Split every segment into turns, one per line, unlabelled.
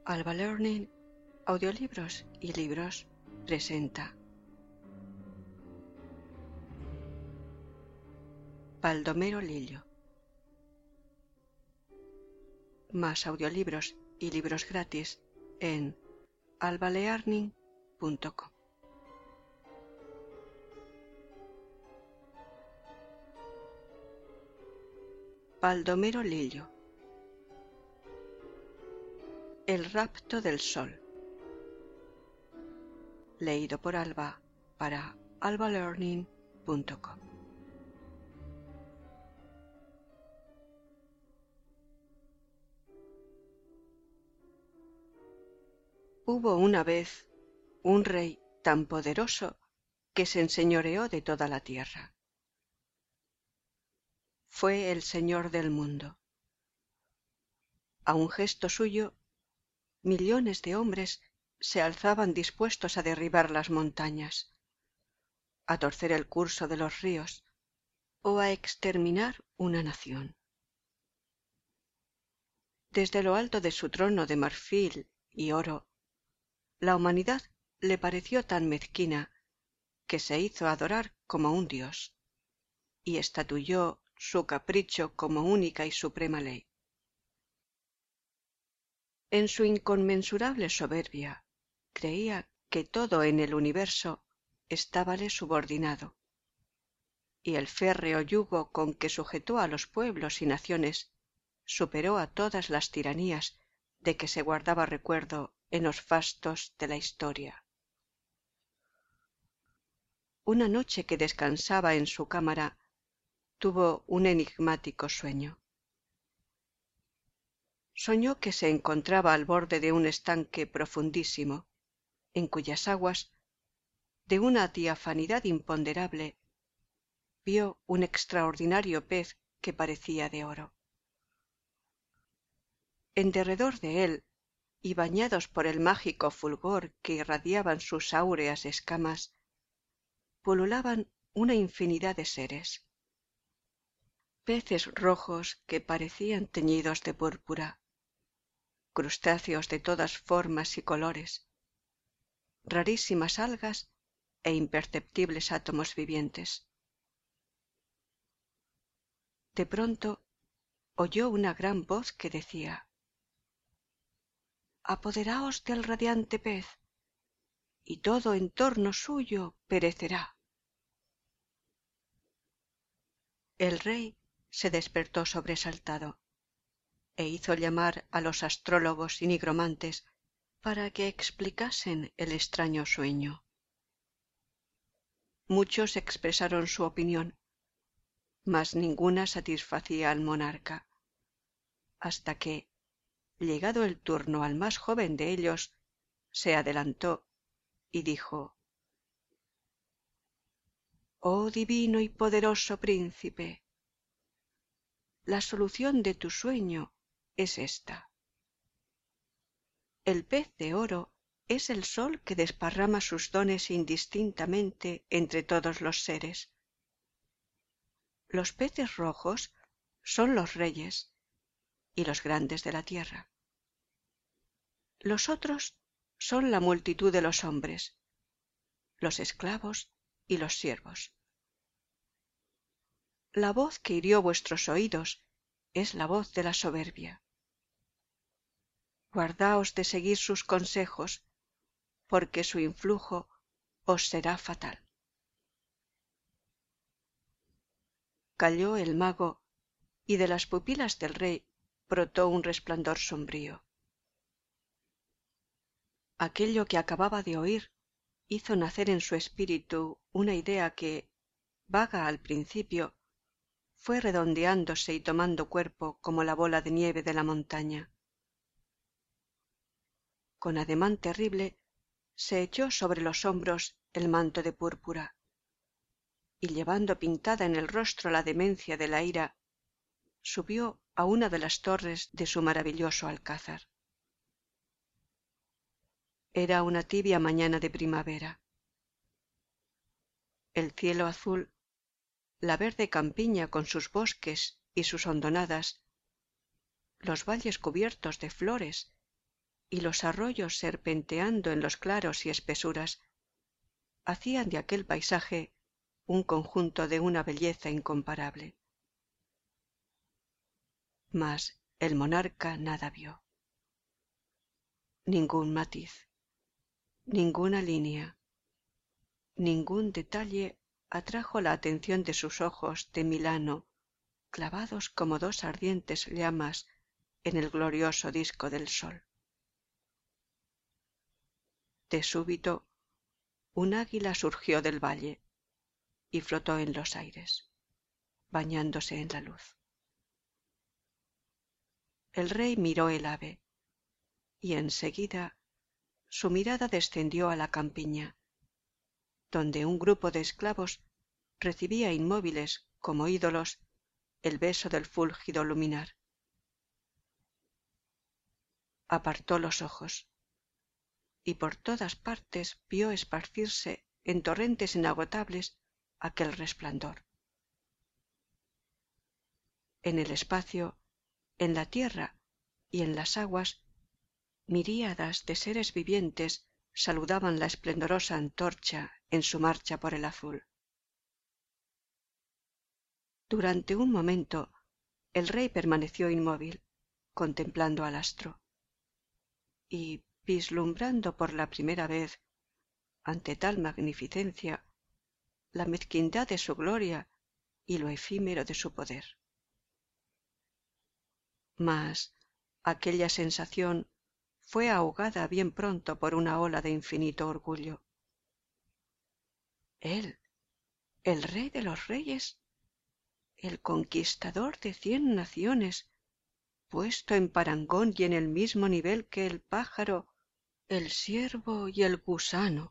Alba Learning, Audiolibros y Libros presenta Baldomero Lillo. Más audiolibros y libros gratis en albalearning.com. Baldomero Lillo. El rapto del sol. Leído por Alba para albalearning.com. Hubo una vez un rey tan poderoso que se enseñoreó de toda la tierra. Fue el señor del mundo. A un gesto suyo, millones de hombres se alzaban dispuestos a derribar las montañas, a torcer el curso de los ríos o a exterminar una nación. Desde lo alto de su trono de marfil y oro, la humanidad le pareció tan mezquina que se hizo adorar como un dios y estatuyó su capricho como única y suprema ley. En su inconmensurable soberbia creía que todo en el universo estábale subordinado, y el férreo yugo con que sujetó a los pueblos y naciones superó a todas las tiranías de que se guardaba recuerdo en los fastos de la historia. Una noche que descansaba en su cámara, tuvo un enigmático sueño. Soñó que se encontraba al borde de un estanque profundísimo, en cuyas aguas, de una diafanidad imponderable, vio un extraordinario pez que parecía de oro. En derredor de él, y bañados por el mágico fulgor que irradiaban sus áureas escamas, pululaban una infinidad de seres. Peces rojos que parecían teñidos de púrpura, crustáceos de todas formas y colores, rarísimas algas e imperceptibles átomos vivientes. De pronto oyó una gran voz que decía: «Apoderaos del radiante pez, y todo en torno suyo perecerá». El rey se despertó sobresaltado e hizo llamar a los astrólogos y nigromantes para que explicasen el extraño sueño. Muchos expresaron su opinión, mas ninguna satisfacía al monarca, hasta que, llegado el turno al más joven de ellos, se adelantó y dijo: «Oh divino y poderoso príncipe, la solución de tu sueño es esta. El pez de oro es el sol que desparrama sus dones indistintamente entre todos los seres. Los peces rojos son los reyes y los grandes de la tierra. Los otros son la multitud de los hombres, los esclavos y los siervos. La voz que hirió vuestros oídos es la voz de la soberbia. Guardaos de seguir sus consejos, porque su influjo os será fatal». Calló el mago, y de las pupilas del rey brotó un resplandor sombrío. Aquello que acababa de oír hizo nacer en su espíritu una idea que, vaga al principio, fue redondeándose y tomando cuerpo como la bola de nieve de la montaña. Con ademán terrible se echó sobre los hombros el manto de púrpura, y llevando pintada en el rostro la demencia de la ira, subió a una de las torres de su maravilloso alcázar. Era una tibia mañana de primavera. El cielo azul, la verde campiña con sus bosques y sus hondonadas, los valles cubiertos de flores y los arroyos serpenteando en los claros y espesuras hacían de aquel paisaje un conjunto de una belleza incomparable. Mas el monarca nada vio. Ningún matiz, ninguna línea, ningún detalle atrajo la atención de sus ojos de Milano, clavados como dos ardientes llamas en el glorioso disco del sol. De súbito, un águila surgió del valle y flotó en los aires, bañándose en la luz. El rey miró el ave, y enseguida su mirada descendió a la campiña, donde un grupo de esclavos recibía inmóviles como ídolos el beso del fúlgido luminar. Apartó los ojos, y por todas partes vio esparcirse en torrentes inagotables aquel resplandor. En el espacio, en la tierra y en las aguas, miríadas de seres vivientes saludaban la esplendorosa antorcha en su marcha por el azul. Durante un momento el rey permaneció inmóvil, contemplando al astro, y vislumbrando por la primera vez, ante tal magnificencia, la mezquindad de su gloria y lo efímero de su poder. Mas aquella sensación fue ahogada bien pronto por una ola de infinito orgullo. Él, el rey de los reyes, el conquistador de 100 naciones, puesto en parangón y en el mismo nivel que el pájaro, el ciervo y el gusano.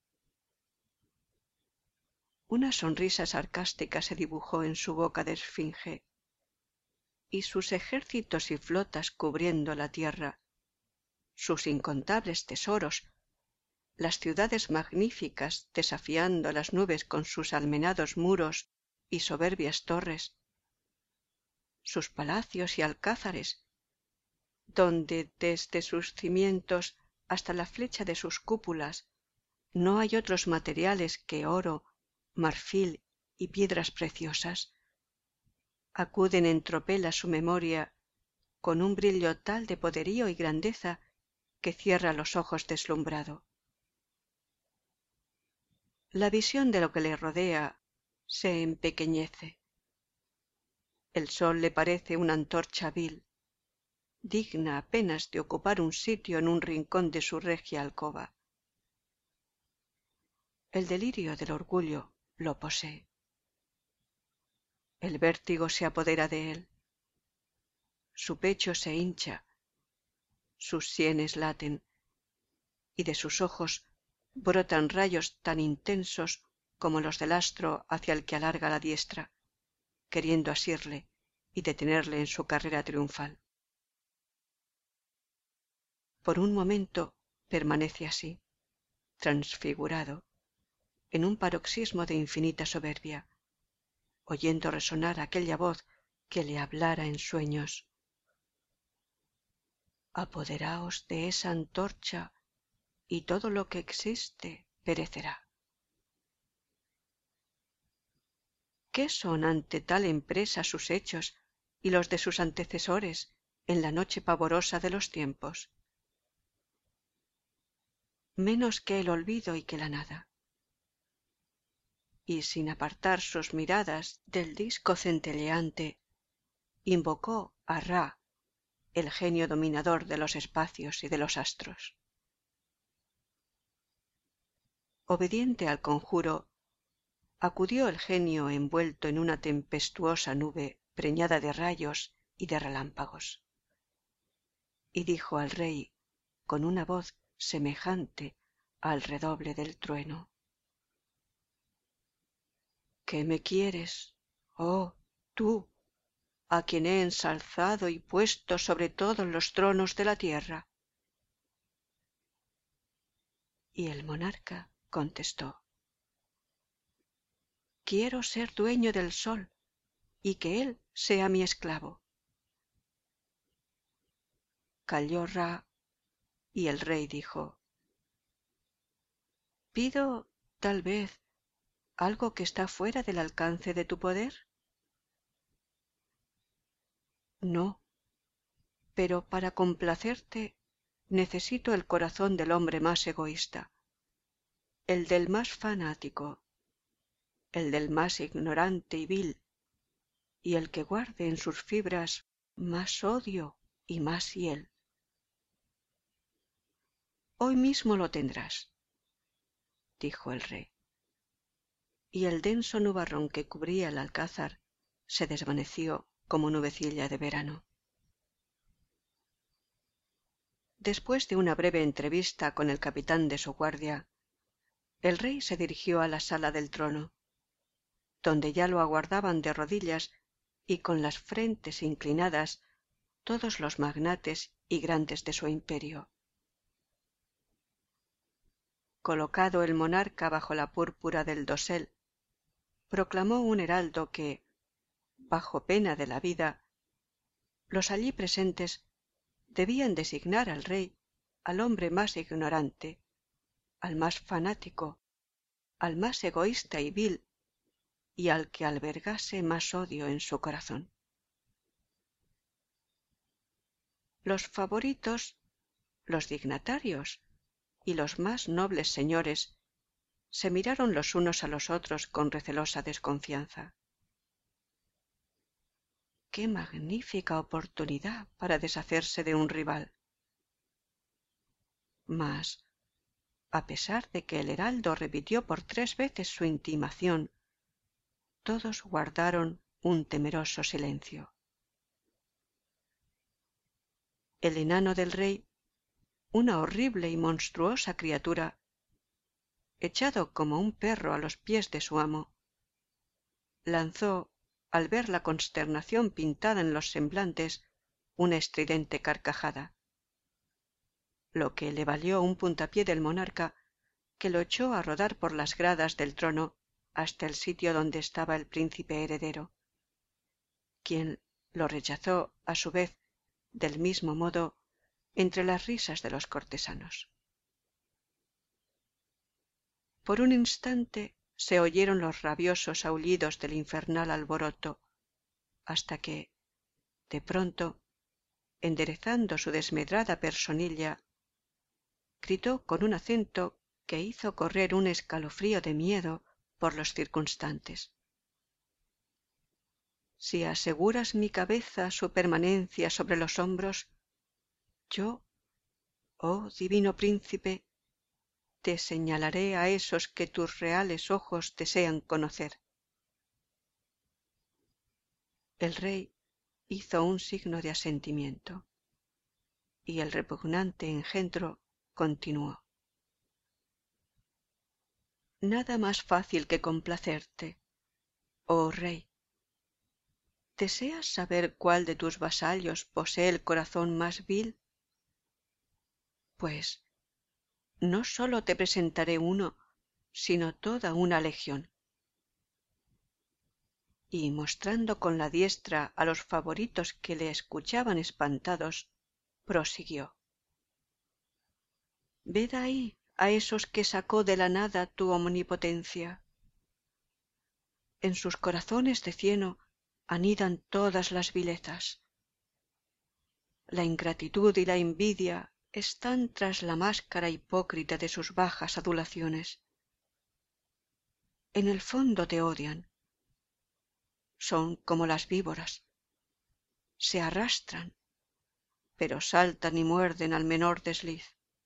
Una sonrisa sarcástica se dibujó en su boca de esfinge, y sus ejércitos y flotas cubriendo la tierra, sus incontables tesoros, las ciudades magníficas desafiando las nubes con sus almenados muros y soberbias torres, sus palacios y alcázares, donde desde sus cimientos hasta la flecha de sus cúpulas no hay otros materiales que oro, marfil y piedras preciosas, acuden en tropel a su memoria con un brillo tal de poderío y grandeza que cierra los ojos deslumbrado. La visión de lo que le rodea se empequeñece. El sol le parece una antorcha vil, digna apenas de ocupar un sitio en un rincón de su regia alcoba. El delirio del orgullo lo posee. El vértigo se apodera de él. Su pecho se hincha, sus sienes laten, y de sus ojos brotan rayos tan intensos como los del astro hacia el que alarga la diestra, queriendo asirle y detenerle en su carrera triunfal. Por un momento permanece así, transfigurado, en un paroxismo de infinita soberbia, oyendo resonar aquella voz que le hablara en sueños. Apoderaos de esa antorcha y todo lo que existe perecerá. ¿Qué son ante tal empresa sus hechos y los de sus antecesores en la noche pavorosa de los tiempos? Menos que el olvido y que la nada. Y sin apartar sus miradas del disco centelleante, invocó a Ra, el genio dominador de los espacios y de los astros. Obediente al conjuro, acudió el genio envuelto en una tempestuosa nube preñada de rayos y de relámpagos, y dijo al rey con una voz semejante al redoble del trueno: ¿Qué me quieres, oh tú, a quien he ensalzado y puesto sobre todos los tronos de la tierra? Y el monarca contestó: quiero ser dueño del sol y que él sea mi esclavo. Calló Ra Y el rey dijo: ¿Pido, tal vez, algo que está fuera del alcance de tu poder? No, pero para complacerte necesito el corazón del hombre más egoísta, el del más fanático, el del más ignorante y vil, y el que guarde en sus fibras más odio y más hiel. Hoy mismo lo tendrás, dijo el rey. Y el denso nubarrón que cubría el alcázar se desvaneció como nubecilla de verano. Después de una breve entrevista con el capitán de su guardia, el rey se dirigió a la sala del trono, donde ya lo aguardaban de rodillas y con las frentes inclinadas todos los magnates y grandes de su imperio. Colocado el monarca bajo la púrpura del dosel, proclamó un heraldo que, bajo pena de la vida, los allí presentes debían designar al rey al hombre más ignorante, al más fanático, al más egoísta y vil, y al que albergase más odio en su corazón. Los favoritos, los dignatarios y los más nobles señores se miraron los unos a los otros con recelosa desconfianza. ¡Qué magnífica oportunidad para deshacerse de un rival! Mas, a pesar de que el heraldo repitió por 3 veces su intimación, todos guardaron un temeroso silencio. El enano del rey, una horrible y monstruosa criatura, echado como un perro a los pies de su amo, lanzó, al ver la consternación pintada en los semblantes, una estridente carcajada, lo que le valió un puntapié del monarca, que lo echó a rodar por las gradas del trono hasta el sitio donde estaba el príncipe heredero, quien lo rechazó a su vez del mismo modo entre las risas de los cortesanos. Por un instante se oyeron los rabiosos aullidos del infernal alboroto, hasta que, de pronto, enderezando su desmedrada personilla, gritó con un acento que hizo correr un escalofrío de miedo por los circunstantes: si aseguras mi cabeza su permanencia sobre los hombros, yo, oh divino príncipe, te señalaré a esos que tus reales ojos desean conocer. El rey hizo un signo de asentimiento, y el repugnante engendro continuó: nada más fácil que complacerte, oh rey. ¿Deseas saber cuál de tus vasallos posee el corazón más vil? Pues no sólo te presentaré uno, sino toda una legión. Y mostrando con la diestra a los favoritos que le escuchaban espantados, prosiguió: ved ahí a esos que sacó de la nada tu omnipotencia. En sus corazones de cieno anidan todas las vilezas. La ingratitud y la envidia están tras la máscara hipócrita de sus bajas adulaciones. En el fondo te odian. Son como las víboras. Se arrastran, pero saltan y muerden al menor desliz.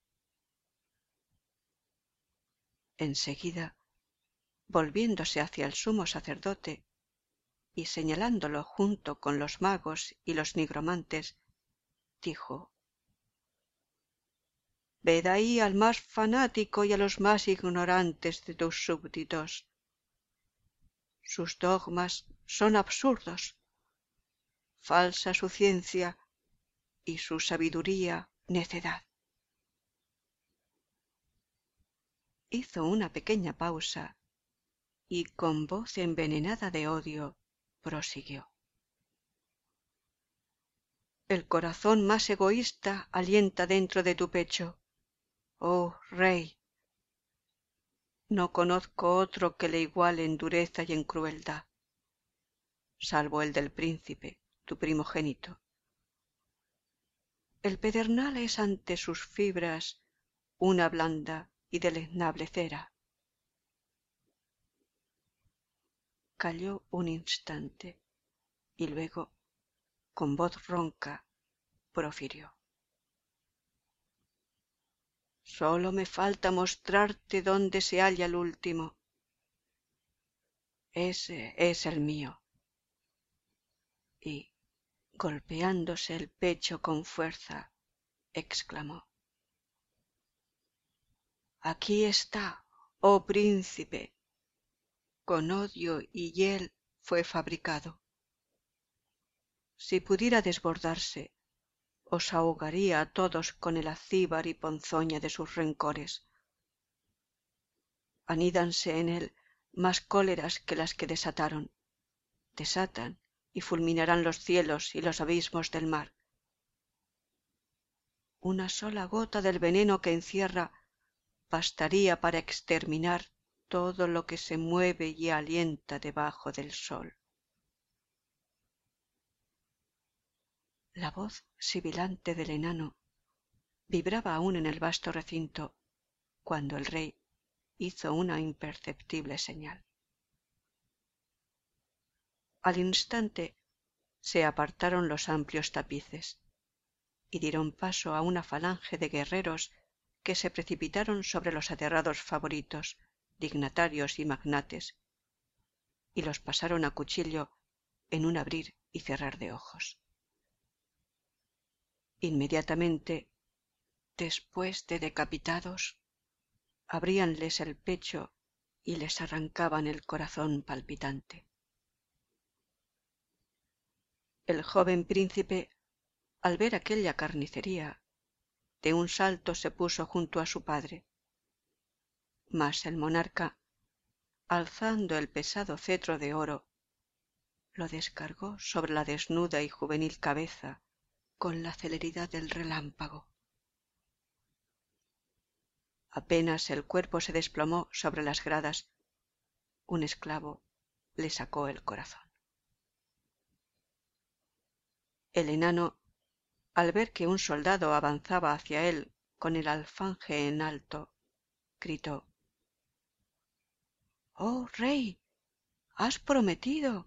Enseguida, volviéndose hacia el sumo sacerdote y señalándolo junto con los magos y los nigromantes, dijo: ved ahí al más fanático y a los más ignorantes de tus súbditos. Sus dogmas son absurdos, falsa su ciencia y su sabiduría necedad. Hizo una pequeña pausa y con voz envenenada de odio prosiguió: El corazón más egoísta alienta dentro de tu pecho. Oh, rey, no conozco otro que le iguale en dureza y en crueldad, salvo el del príncipe, tu primogénito. El pedernal es ante sus fibras una blanda y deleznable cera. Calló un instante y luego, con voz ronca, profirió: sólo me falta mostrarte dónde se halla el último. Ese es el mío. Y, golpeándose el pecho con fuerza, exclamó: aquí está, oh príncipe, con odio y hiel fue fabricado. Si pudiera desbordarse, os ahogaría a todos con el acíbar y ponzoña de sus rencores. Anídanse en él más cóleras que las que desatan y fulminarán los cielos y los abismos del mar. Una sola gota del veneno que encierra bastaría para exterminar todo lo que se mueve y alienta debajo del sol. La voz sibilante del enano vibraba aún en el vasto recinto cuando el rey hizo una imperceptible señal. Al instante se apartaron los amplios tapices y dieron paso a una falange de guerreros que se precipitaron sobre los aterrados favoritos, dignatarios y magnates, y los pasaron a cuchillo en un abrir y cerrar de ojos. Inmediatamente, después de decapitados, abríanles el pecho y les arrancaban el corazón palpitante. El joven príncipe, al ver aquella carnicería, de un salto se puso junto a su padre, mas el monarca, alzando el pesado cetro de oro, lo descargó sobre la desnuda y juvenil cabeza con la celeridad del relámpago. Apenas el cuerpo se desplomó sobre las gradas, un esclavo le sacó el corazón. El enano, al ver que un soldado avanzaba hacia él con el alfanje en alto, gritó: «¡Oh, rey! ¡Has prometido!».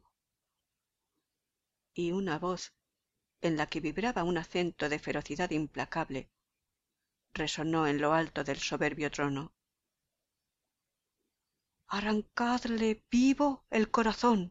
Y una voz, en la que vibraba un acento de ferocidad implacable, resonó en lo alto del soberbio trono: «¡Arrancadle vivo el corazón!».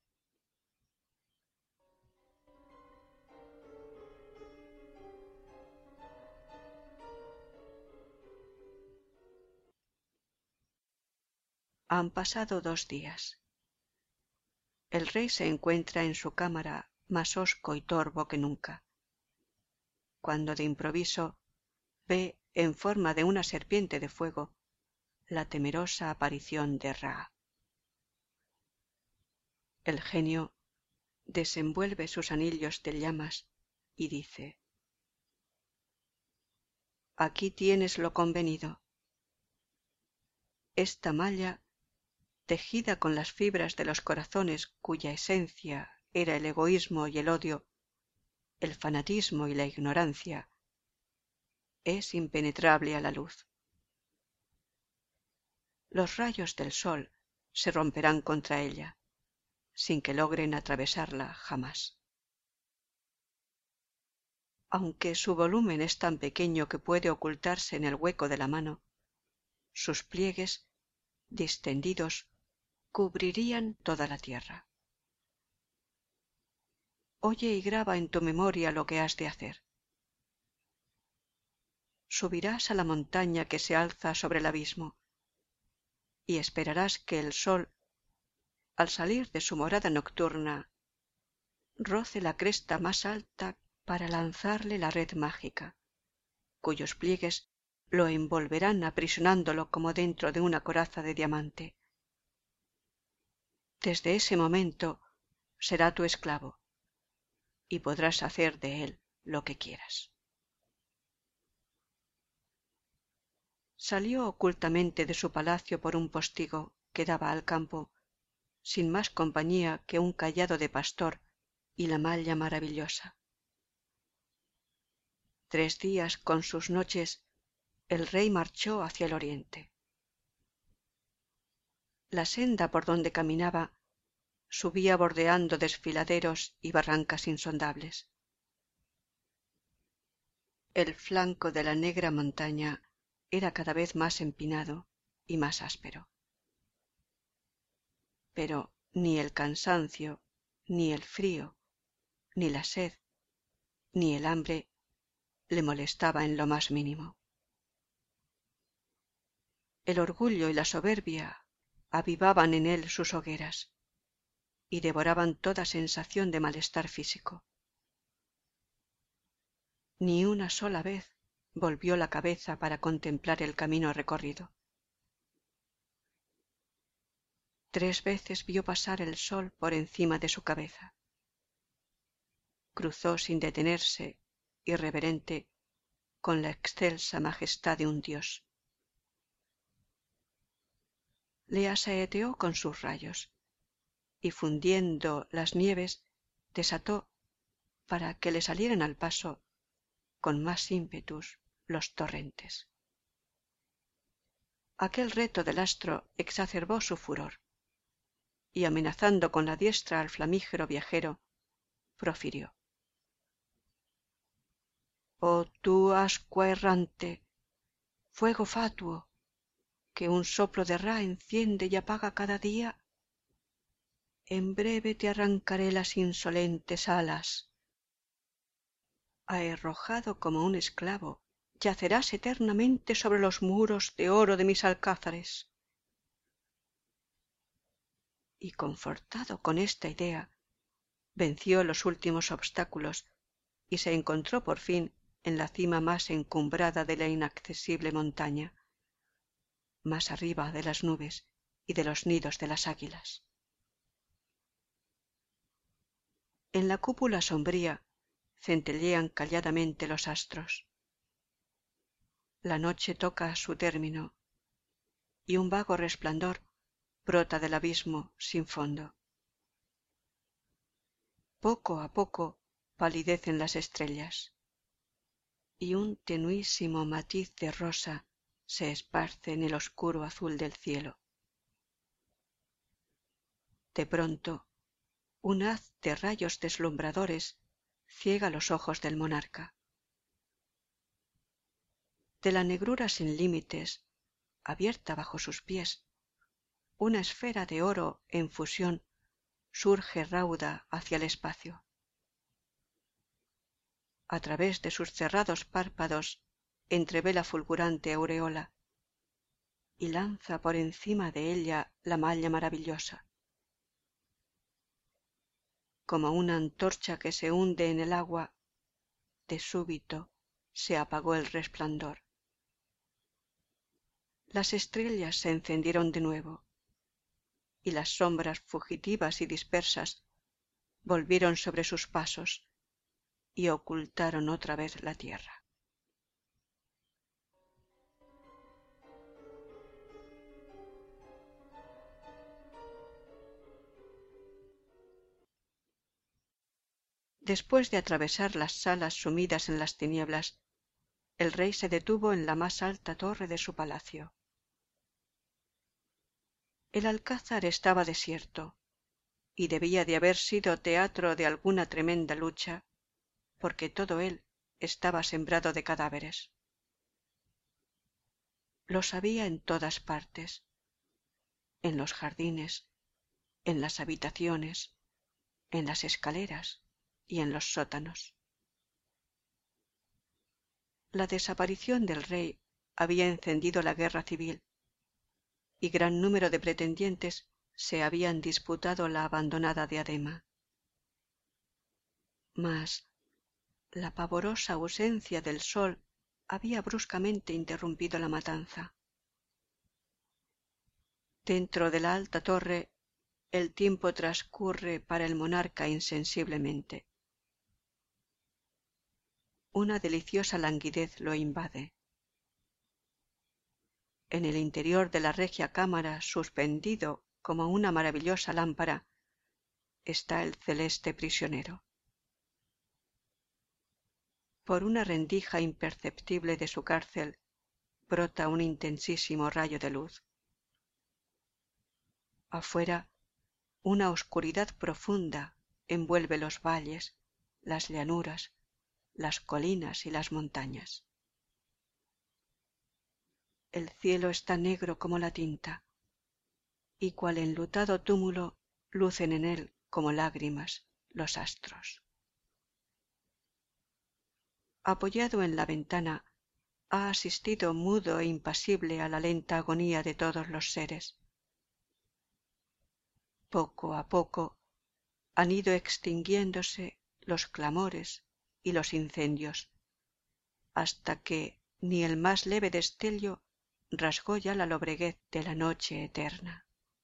Han pasado 2 días. El rey se encuentra en su cámara más hosco y torvo que nunca, cuando de improviso ve en forma de una serpiente de fuego la temerosa aparición de Ra. El genio desenvuelve sus anillos de llamas y dice: «Aquí tienes lo convenido. Esta malla, tejida con las fibras de los corazones cuya esencia era el egoísmo y el odio, el fanatismo y la ignorancia, es impenetrable a la luz. Los rayos del sol se romperán contra ella, sin que logren atravesarla jamás. Aunque su volumen es tan pequeño que puede ocultarse en el hueco de la mano, sus pliegues, distendidos, cubrirían toda la tierra. Oye y graba en tu memoria lo que has de hacer. Subirás a la montaña que se alza sobre el abismo y esperarás que el sol, al salir de su morada nocturna, roce la cresta más alta para lanzarle la red mágica, cuyos pliegues lo envolverán aprisionándolo como dentro de una coraza de diamante. Desde ese momento será tu esclavo y podrás hacer de él lo que quieras. Salió ocultamente de su palacio por un postigo que daba al campo, sin más compañía que un cayado de pastor y la malla maravillosa. 3 días con sus noches el rey marchó hacia el oriente. La senda por donde caminaba subía bordeando desfiladeros y barrancas insondables. El flanco de la negra montaña era cada vez más empinado y más áspero. Pero ni el cansancio, ni el frío, ni la sed, ni el hambre le molestaba en lo más mínimo. El orgullo y la soberbia avivaban en él sus hogueras y devoraban toda sensación de malestar físico. Ni una sola vez volvió la cabeza para contemplar el camino recorrido. 3 veces vio pasar el sol por encima de su cabeza. Cruzó sin detenerse, irreverente, con la excelsa majestad de un dios. Le asaeteó con sus rayos y fundiendo las nieves desató para que le salieran al paso con más ímpetus los torrentes. Aquel reto del astro exacerbó su furor y amenazando con la diestra al flamígero viajero profirió: «Oh tú ascua errante, fuego fatuo, que un soplo de Ra enciende y apaga cada día, en breve te arrancaré las insolentes alas. Aherrojado como un esclavo, yacerás eternamente sobre los muros de oro de mis alcázares». Y confortado con esta idea, venció los últimos obstáculos y se encontró por fin en la cima más encumbrada de la inaccesible montaña, más arriba de las nubes y de los nidos de las águilas. En la cúpula sombría centellean calladamente los astros. La noche toca su término y un vago resplandor brota del abismo sin fondo. Poco a poco palidecen las estrellas y un tenuísimo matiz de rosa se esparce en el oscuro azul del cielo. De pronto, un haz de rayos deslumbradores ciega los ojos del monarca. De la negrura sin límites, abierta bajo sus pies, una esfera de oro en fusión surge rauda hacia el espacio. A través de sus cerrados párpados entrevé la fulgurante aureola y lanza por encima de ella la malla maravillosa. Como una antorcha que se hunde en el agua, de súbito se apagó el resplandor. Las estrellas se encendieron de nuevo y las sombras fugitivas y dispersas volvieron sobre sus pasos y ocultaron otra vez la tierra. Después de atravesar las salas sumidas en las tinieblas, el rey se detuvo en la más alta torre de su palacio. El alcázar estaba desierto y debía de haber sido teatro de alguna tremenda lucha, porque todo él estaba sembrado de cadáveres. Los había en todas partes, en los jardines, en las habitaciones, en las escaleras y en los sótanos. La desaparición del rey había encendido la guerra civil y gran número de pretendientes se habían disputado la abandonada diadema. Mas la pavorosa ausencia del sol había bruscamente interrumpido la matanza. Dentro de la alta torre el tiempo transcurre para el monarca insensiblemente. una deliciosa languidez lo invade. En el interior de la regia cámara, suspendido como una maravillosa lámpara, está el celeste prisionero. Por una rendija imperceptible de su cárcel brota un intensísimo rayo de luz. Afuera, una oscuridad profunda envuelve los valles, las llanuras, las colinas y las montañas. El cielo está negro como la tinta, y cual enlutado túmulo lucen en él como lágrimas los astros. Apoyado en la ventana, ha asistido mudo e impasible a la lenta agonía de todos los seres. Poco a poco han ido extinguiéndose los clamores y los incendios, hasta que ni el más leve destello rasgó ya la lobreguez de la noche eterna.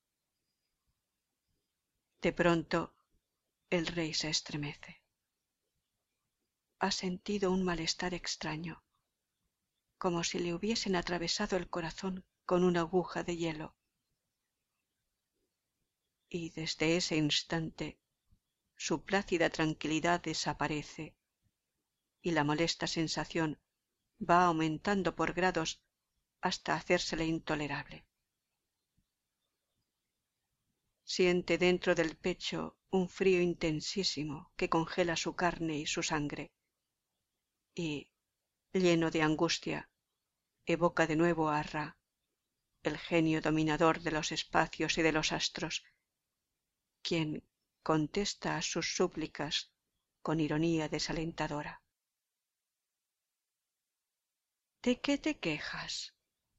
De pronto el rey se estremece. Ha sentido un malestar extraño, como si le hubiesen atravesado el corazón con una aguja de hielo. Y desde ese instante su plácida tranquilidad desaparece y la molesta sensación va aumentando por grados hasta hacérsele intolerable. Siente dentro del pecho un frío intensísimo que congela su carne y su sangre, y, lleno de angustia, evoca de nuevo a Ra, el genio dominador de los espacios y de los astros, quien contesta a sus súplicas con ironía desalentadora. ¿De qué te quejas?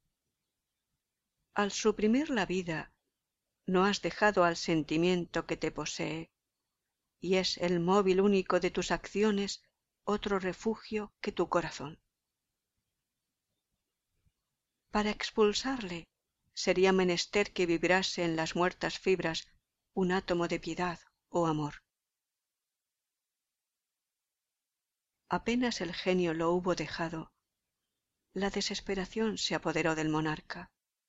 Al suprimir la vida, no has dejado al sentimiento que te posee, y es el móvil único de tus acciones otro refugio que tu corazón. Para expulsarle sería menester que vibrase en las muertas fibras un átomo de piedad o amor. Apenas el genio lo hubo dejado, la desesperación se apoderó del monarca.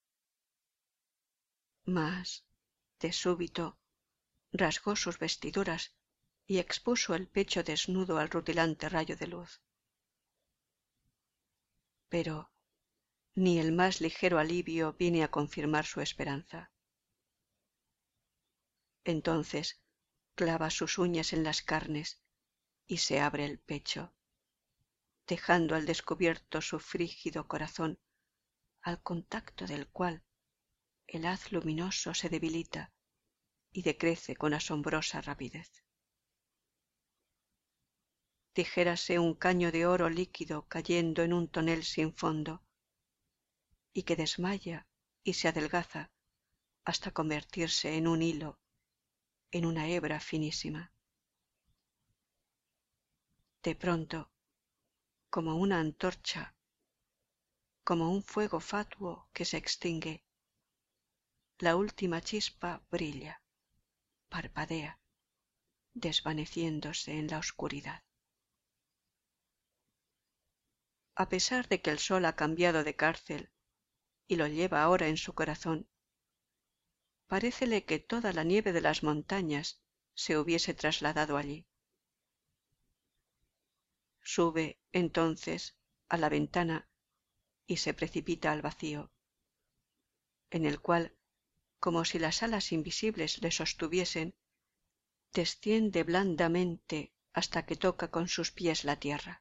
Mas, de súbito, rasgó sus vestiduras y expuso el pecho desnudo al rutilante rayo de luz. Pero ni el más ligero alivio viene a confirmar su esperanza. Entonces clava sus uñas en las carnes y se abre el pecho, dejando al descubierto su frígido corazón, al contacto del cual el haz luminoso se debilita y decrece con asombrosa rapidez. Dijérase un caño de oro líquido cayendo en un tonel sin fondo, y que desmaya y se adelgaza hasta convertirse en un hilo, en una hebra finísima. De pronto, como una antorcha, como un fuego fatuo que se extingue, la última chispa brilla, parpadea, desvaneciéndose en la oscuridad. A pesar de que el sol ha cambiado de cárcel y lo lleva ahora en su corazón, parécele que toda la nieve de las montañas se hubiese trasladado allí. Sube, entonces, a la ventana y se precipita al vacío, en el cual, como si las alas invisibles le sostuviesen, desciende blandamente hasta que toca con sus pies la tierra.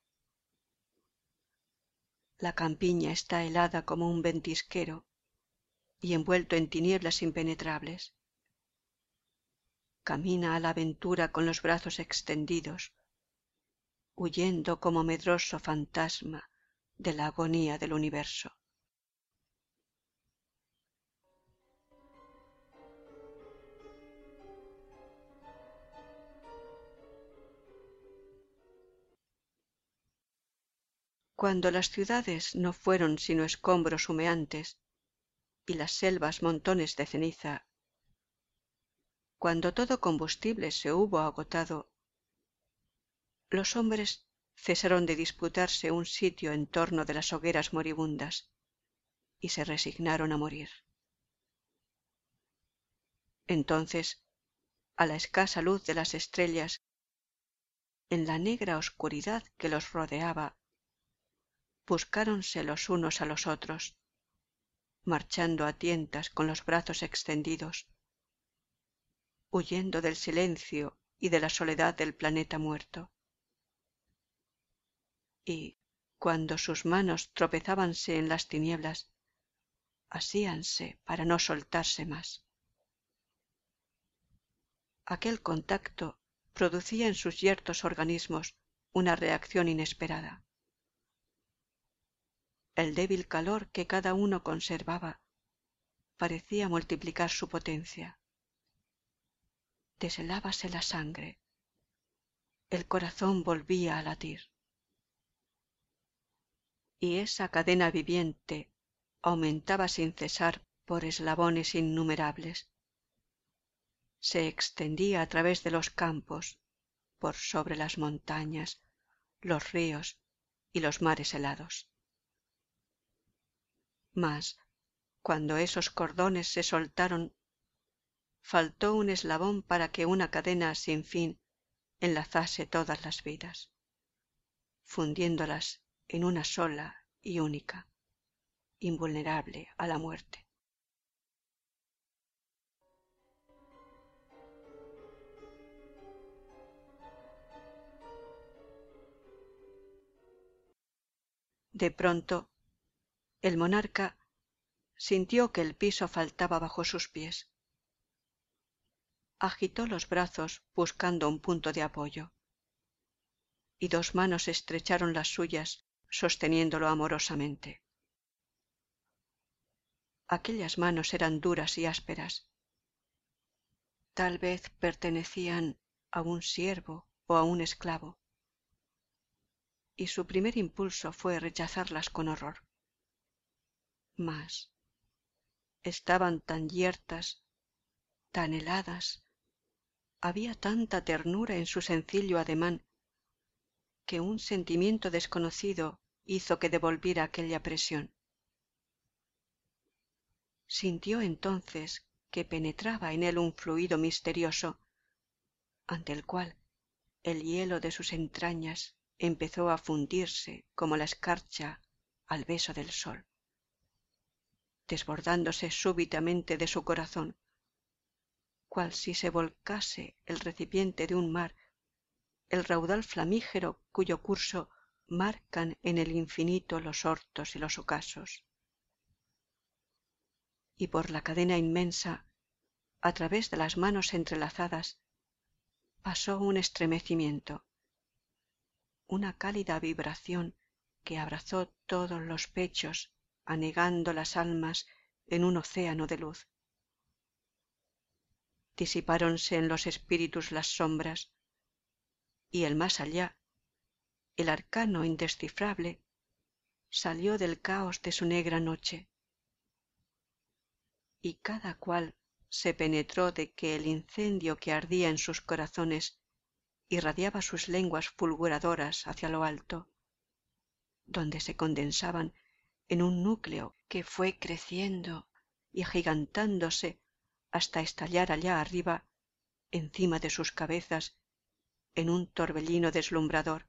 La campiña está helada como un ventisquero y envuelto en tinieblas impenetrables. Camina a la aventura con los brazos extendidos, huyendo como medroso fantasma de la agonía del universo. Cuando las ciudades no fueron sino escombros humeantes y las selvas montones de ceniza, cuando todo combustible se hubo agotado, los hombres cesaron de disputarse un sitio en torno de las hogueras moribundas y se resignaron a morir. Entonces, a la escasa luz de las estrellas, en la negra oscuridad que los rodeaba, buscáronse los unos a los otros, marchando a tientas con los brazos extendidos, huyendo del silencio y de la soledad del planeta muerto. Y, cuando sus manos tropezábanse en las tinieblas, asíanse para no soltarse más. Aquel contacto producía en sus yertos organismos una reacción inesperada. El débil calor que cada uno conservaba parecía multiplicar su potencia. Deshelábase la sangre, el corazón volvía a latir. Y esa cadena viviente aumentaba sin cesar por eslabones innumerables. Se extendía a través de los campos, por sobre las montañas, los ríos y los mares helados. Mas, cuando esos cordones se soltaron, faltó un eslabón para que una cadena sin fin enlazase todas las vidas, fundiéndolas en una sola y única, invulnerable a la muerte. De pronto, el monarca sintió que el piso faltaba bajo sus pies. Agitó los brazos buscando un punto de apoyo, y dos manos estrecharon las suyas sosteniéndolo amorosamente. Aquellas manos eran duras y ásperas. Tal vez pertenecían a un siervo o a un esclavo, y su primer impulso fue rechazarlas con horror. Mas estaban tan yertas, tan heladas, había tanta ternura en su sencillo ademán, que un sentimiento desconocido hizo que devolviera aquella presión. Sintió entonces que penetraba en él un fluido misterioso, ante el cual el hielo de sus entrañas empezó a fundirse como la escarcha al beso del sol, desbordándose súbitamente de su corazón, cual si se volcase el recipiente de un mar, el raudal flamígero cuyo curso marcan en el infinito los hortos y los ocasos. Y por la cadena inmensa, a través de las manos entrelazadas, pasó un estremecimiento, una cálida vibración que abrazó todos los pechos, anegando las almas en un océano de luz. Disipáronse en los espíritus las sombras, y el más allá, el arcano indescifrable, salió del caos de su negra noche, y cada cual se penetró de que el incendio que ardía en sus corazones irradiaba sus lenguas fulguradoras hacia lo alto, donde se condensaban en un núcleo que fue creciendo y agigantándose hasta estallar allá arriba, encima de sus cabezas, en un torbellino deslumbrador.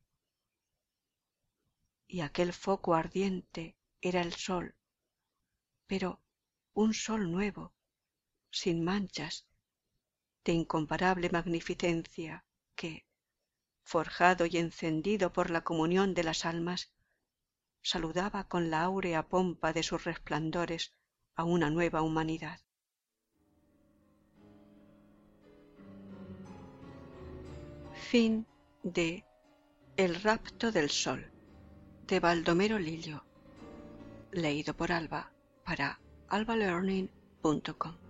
Y aquel foco ardiente era el sol, pero un sol nuevo, sin manchas, de incomparable magnificencia, que, forjado y encendido por la comunión de las almas, saludaba con la áurea pompa de sus resplandores a una nueva humanidad. Fin de El rapto del sol, de Baldomero Lillo, leído por Alba para albalearning.com.